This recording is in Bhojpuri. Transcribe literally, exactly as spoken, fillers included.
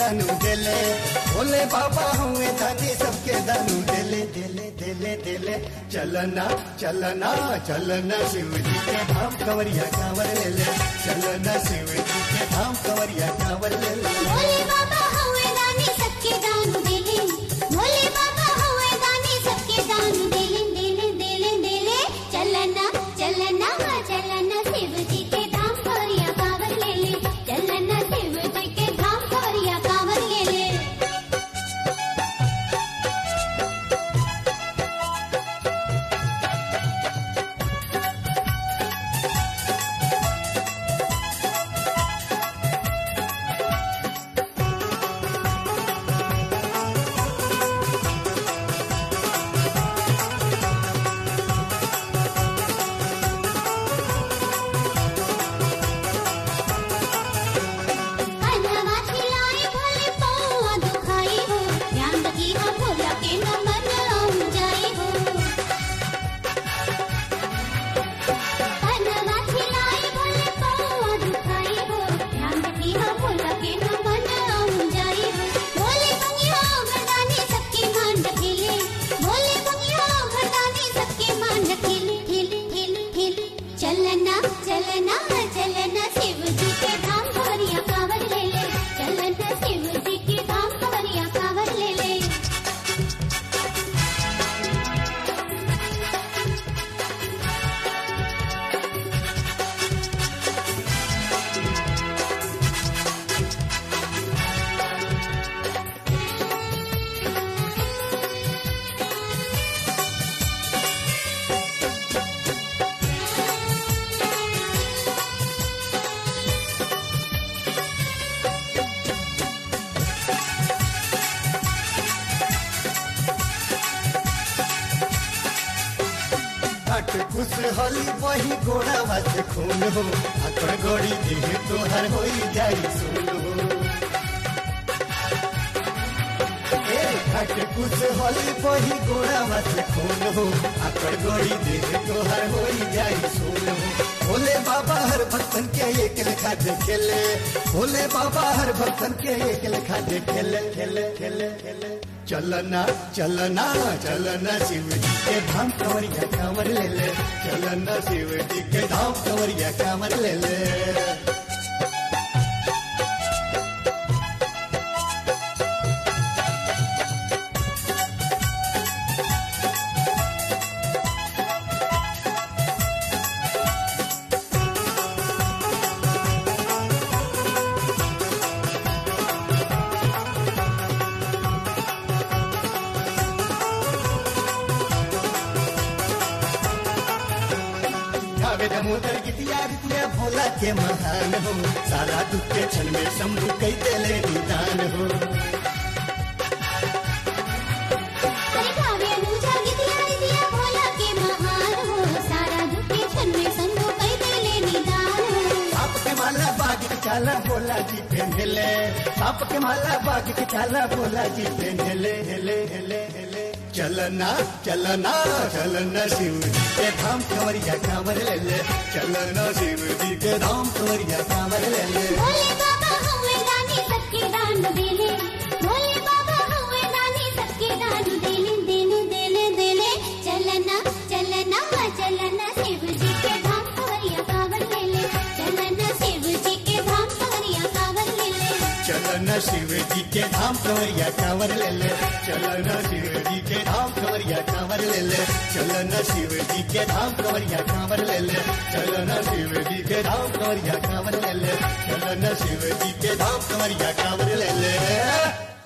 दानू देले, भोले बाबा हुए दानी सबके दानू देले देले देले देले। चलना चलना चलना शिव जी के धाम कंवरिया कांवर ले ले, चलना शिव जी के धाम कंवरिया कांवर ले ले। भोले बाबा हुए दानी सबके दानू देले, भोले बाबा हुए दानी सबके दानू देले देले देले देले। चलना चलना चलना शिव जी के धाम कंवरिया कांवर ले ले, चलना शिव जी के धाम कंवरिया कांवर ले ले। चलना चलना चलना शिव जी के धाम कंवरिया कांवर ले ले, चलना शिव जी के धाम कंवरिया कांवर ले ले। घाट खुश होली वही गोड़ा वास खून हो, आकड़ गोड़ी देह तोहर होई जाई सुन हो। ए घाट खुश होली वही गोड़ा वास खून हो, आकड़ गोड़ी देह तोहर होई जाई सुन हो। भोले बाबा हर भक्तन के एक लेखा देखेले, भोले बाबा हर भक्तन के एक लेखा देखेले खेले खेले खेले। चलना चलना चलना शिव जी के धाम कंवरिया कांवर ले ले, चलना शिव जी के धाम कंवरिया कांवर ले ले। दामोदर गीतिया गीतिया भोला के महान हो, सारा दुख के क्षण में शंभु कई देले निदान हो। साप के माला बाग के चाला भोला जी पहनले, साप के माला बाग के चाला भोला जी पहनले हेले हेले हेले। चलना चलना चलना शिव जी के धाम कंवरिया कांवर ले ले, चलना शिव जी के धाम कंवरिया कांवर ले ले। भोले बाबा हुए दानी सबके दान देले, भोले बाबा हुए दानी सबके दान देले देले देले देले। चलना चलना चलना शिव जी के धाम कंवरिया कांवर ले ले, चलना शिव जी के धाम कंवरिया कांवर ले ले। चलना शिव जी के धाम कंवरिया कांवर ले ले, चलना शिव जी के धाम कंवरिया कांवर ले ले, चलना शिव जी के धाम कंवरिया कांवर ले ले, चलना शिव जी के धाम कंवरिया कांवर ले ले, चलना शिव जी के धाम कंवरिया कांवर ले ले।